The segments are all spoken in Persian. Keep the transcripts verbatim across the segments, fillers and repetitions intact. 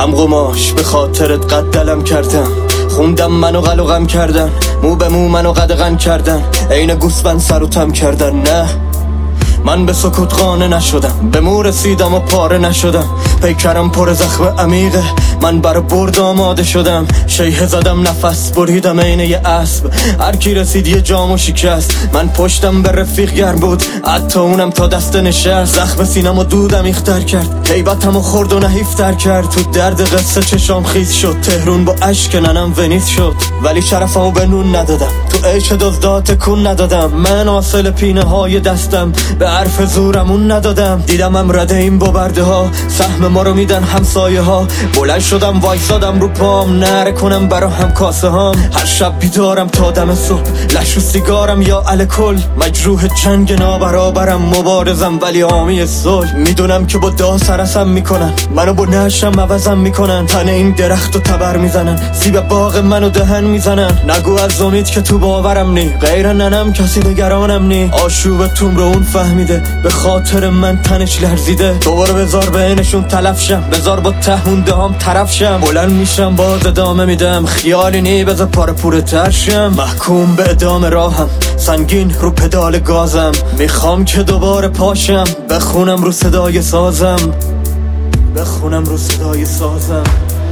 هم قماش به خاطرت قد دلم کردم، خوندم منو قلقم کردن، مو به مو منو قدغن کردن، عین گوسفند سر و تم کردن. نه من به سکوت قانع نشدم، به مو رسیدم و پاره نشدم، پیکرم پر زخم عمیقه، من برا برد آماده شدم. شیه زدم نفس بریدم عین یه اسب، هر کی رسید یه جامو شکست. من پشتم به رفیق گرم بود، حتی اونم تا دست نشست. زخم سینم و دودم ایختر کرد، هیبتم و خورد و نحیفتر کرد. تو درد قصه چشام خیز شد، تهرون با اشک ننم ونیز شد. ولی شرفمو به نون ندادم، تو عیش دزدات کون ندادم. من حاصل پینه های دستم، به حرف زورمون ندادم. دیدمم رده این با برده ها، سهم ما رو میدن همسایه ها. بلند شدم وایسادم رو پام، نره کنم برا هم کاسه هام. هر شب بیدارم تا دم صبح، لش و سیگارم یا الکل. مجروح جنگ نابرابرم، مبارزم ولی حامی صلح. میدونم که با دا سرسم میکنن، منو با نشم عوضم میکنن. تن این درخت و تبر میزنن، سیب باغ منو دهن میزنن. نگو از امید که تو باورم نی، غیر ننم کسی نگرانم نی. آشوب توم رو اون فهمیده، به خاطر من تنش لرزیده. دوباره بذار بینشون تلف شم، بذار با تهونده هم طرف شم. بلند میشم باز ادامه میدم، خیالی نی بذار پاره پوره تر شم. محکوم به ادامه راهم، سنگین رو پدال گازم. میخوام که دوباره پاشم، بخونم رو صدای سازم، بخونم رو صدای سازم.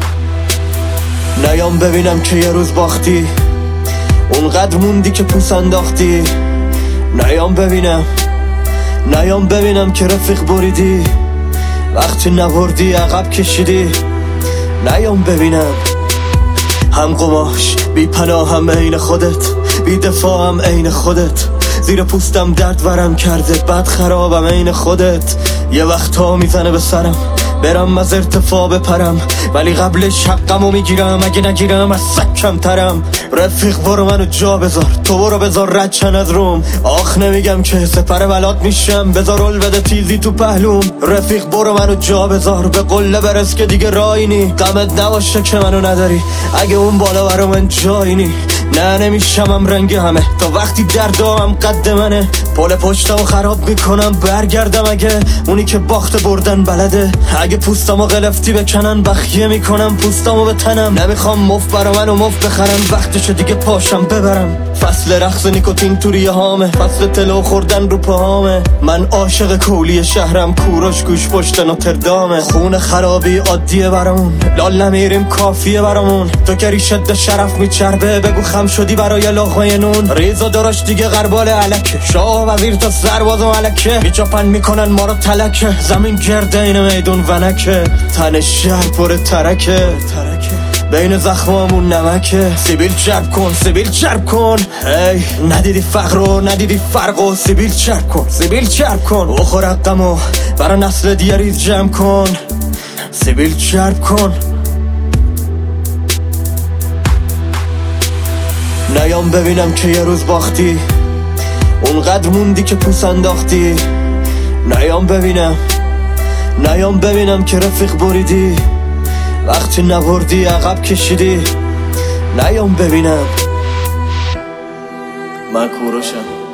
نیام ببینم که یه روز باختی، اونقدر موندی که پوس انداختی. نیام ببینم، نیام ببینم که رفیق بریدی، وقتی نبردی عقب کشیدی. نیام ببینم، هم قماش بی پناهم عین خودت، بی دفاعم عین خودت. زیر پوستم درد ورم کرده، بد خرابم عین خودت. یه وقتا میزنه به سرم، برم از ارتفاع بپرم، ولی قبلش حقمو میگیرم. اگه نگیرم از سکم ترم. رفیق برو منو جا بذار، تو برو بذار رد چن از روم. آخ نمیگم که سپر بلات میشم، بذار رول بده تیزی تو پهلوم. رفیق برو منو جا بذار، به قله برس که دیگه رای نی. غمت نباشه که منو نداری، اگه اون بالا برا من جای نی. نه نمیشمم رنگ همه، تا وقتی دردام قد منه. پل پشتمو خراب میکنم، برگردم اگه اونی که باخت بردن بلده. اگه پوستمو غلفتی بکنن، بخیه میکنم پوستمو به تنم. نمیخوام مف برا منو مف بخرن، وقتشه دیگه پاشم ببرم. فصل رقص نیکوتین تو ریه هامه، فصل تلو خوردن رو پاهامه. من عاشق کولی شهرم، کوروش گوش پشت نوتردامه. خون خرابی عادیه برامون، لال نمیریم کافیه برامون. تو که ریشت شرف میچربه، بگو خم شدی برای لاغای نون. ریزا داراش دیگه غربال علکه، شاه وزیر تا سرباز و ملکه. میچاپن میکنن ما رو تلکه، زمین گرده این میدون ونکه. تن شهر پر ترکه، بین زخمامون نمکه. سیبیل چرب کن، سیبیل چرب کن. هی ندیدی فقر رو، ندیدی فرق و سیبیل چرب کن، سیبیل چرب کن. بخور حقمو برا نسل دیگه ریز جمع کن، سیبیل چرب کن. نیام ببینم که یه روز باختی، اونقدر موندی که پوس انداختی. نیام ببینم، نیام ببینم که رفیق بریدی، وقتی نبردی عقب کشیدی. نیام ببینم. من کوروشم.